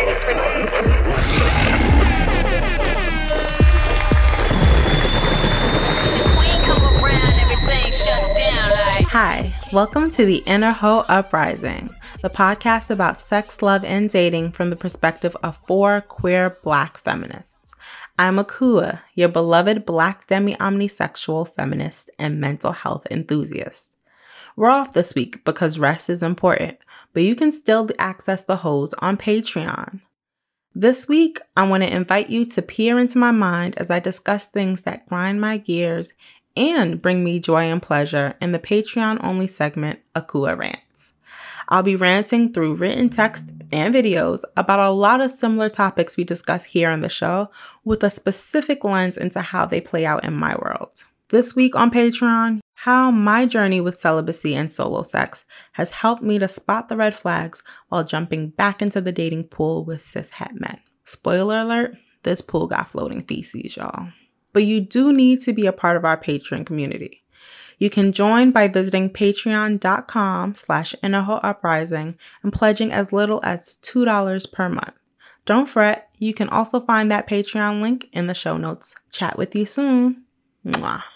Hi, welcome to the Inner Hoe Uprising, the podcast about sex, love, and dating from the perspective of 4 queer Black feminists. I'm Akua, your beloved Black demi-omnisexual feminist and mental health enthusiast. We're off this week because rest is important, but you can still access the hoes on Patreon. This week, I want to invite you to peer into my mind as I discuss things that grind my gears and bring me joy and pleasure in the Patreon-only segment, Akua Rants. I'll be ranting through written text and videos about a lot of similar topics we discuss here on the show with a specific lens into how they play out in my world. This week on Patreon, how my journey with celibacy and solo sex has helped me to spot the red flags while jumping back into the dating pool with cishet men. Spoiler alert, this pool got floating feces, y'all. But you do need to be a part of our Patreon community. You can join by visiting patreon.com/innerhoeuprising and pledging as little as $2 per month. Don't fret, you can also find that Patreon link in the show notes. Chat with you soon. Mwah.